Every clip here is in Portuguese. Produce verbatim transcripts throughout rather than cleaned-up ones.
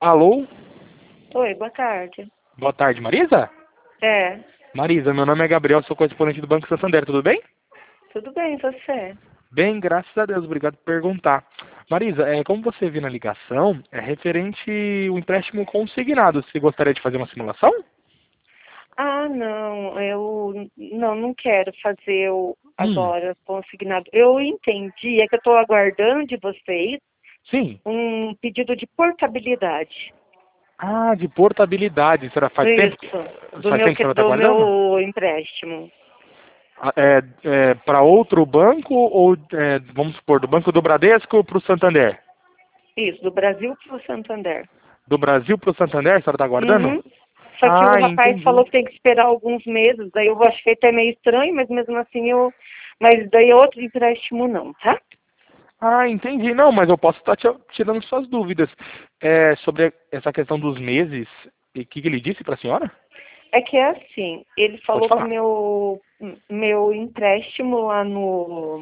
Alô? Oi, boa tarde. Boa tarde, Marisa? É, Marisa, meu nome é Gabriel, sou correspondente do Banco Santander, tudo bem? tudo bem, você? Bem, graças a Deus, obrigado por perguntar. Marisa, é, como você viu na ligação, é referente o empréstimo consignado. Você gostaria de fazer uma simulação? Ah, não, eu não, não quero fazer o Hum, agora consignado. Eu entendi, é que eu estou aguardando de vocês sim. um pedido de portabilidade. Ah, de portabilidade. Será faz tempo que, Isso, do faz meu, tempo que a que- senhora está do guardando? meu empréstimo. Ah, É, é, para outro banco ou, é, vamos supor, do Banco do Bradesco para o Santander? Isso, do Brasil para o Santander. Do Brasil para o Santander, a senhora está guardando? Uhum. Só que o Ah, rapaz entendi. falou que tem que esperar alguns meses, daí eu achei até meio estranho, mas mesmo assim eu. Mas daí é outro empréstimo não, tá? Ah, entendi. Não, mas eu posso estar te- tirando suas dúvidas. É, sobre essa questão dos meses, e o que, que ele disse para a senhora? É que é assim, ele Pode falou que falar. meu, meu empréstimo lá no,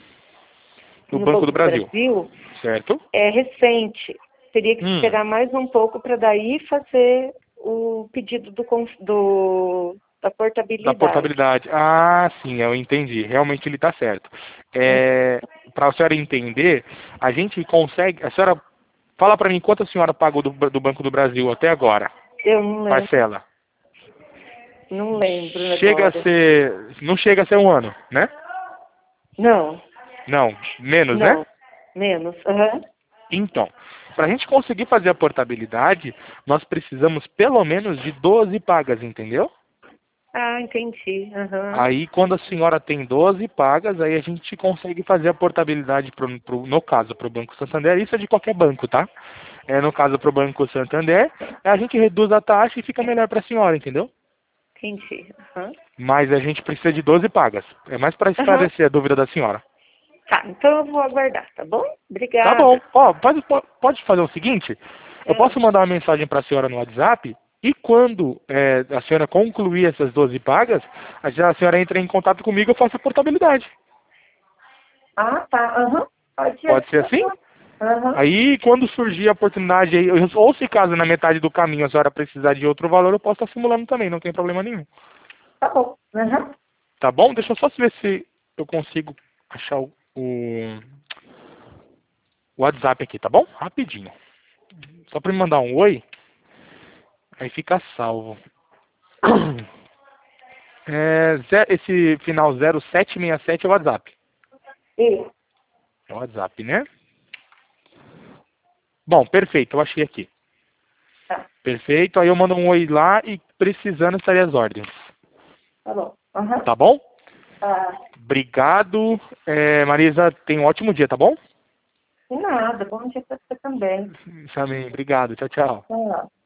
No no Banco do Banco do Brasil, Brasil certo? é recente. Teria que Hum, esperar mais um pouco para daí fazer o pedido do, cons- do, da da portabilidade. portabilidade. Ah, sim, eu entendi. Realmente ele está certo. Hum, É, para a senhora entender, a gente consegue... A senhora fala para mim quanto a senhora pagou do, do Banco do Brasil até agora, Eu não lembro, parcela. não lembro Chega a agora. ser... Não chega a ser um ano, né? Não, Não, menos, né? não, menos. Aham. Então, para a gente conseguir fazer a portabilidade, nós precisamos pelo menos de doze pagas, entendeu? Ah, entendi. Aham. Aí, quando a senhora tem doze pagas, aí a gente consegue fazer a portabilidade, pro, pro- no caso, para o Banco Santander. Isso é de qualquer banco, tá? É, no caso, para o Banco Santander, a gente reduz a taxa e fica melhor para a senhora, entendeu? Entendi. Aham. Mas a gente precisa de doze pagas. É mais para Aham. esclarecer a dúvida da senhora. Tá, então eu vou aguardar, tá bom? Tá bom. Obrigada. Ó, pode, pode fazer o seguinte, eu Ah, posso mandar uma mensagem para a senhora no WhatsApp e quando é, a senhora concluir essas doze pagas, a a senhora entra em contato comigo e eu faço a portabilidade. ah tá. Aham. Pode ser. Pode ser assim? Aham. Aí, quando surgir a oportunidade, aí, ou se caso na metade do caminho a senhora precisar de outro valor, eu posso estar simulando também, não tem problema nenhum. Tá bom. Aham. Tá bom? Deixa eu só ver se eu consigo achar o, o o WhatsApp aqui, tá bom? Rapidinho. Só para me mandar um oi, aí fica salvo. É, ze- esse final zero sete seis sete é o WhatsApp. Isso. É o WhatsApp, né? Bom, perfeito, eu achei aqui. Tá. Perfeito, aí eu mando um oi lá e precisando estaria as ordens. Tá bom. Aham. Tá bom? Tá. Obrigado. É, Marisa, tenha um ótimo dia, tá bom? De nada. Bom dia pra você também. Também, obrigado. Tchau, tchau. Tchau.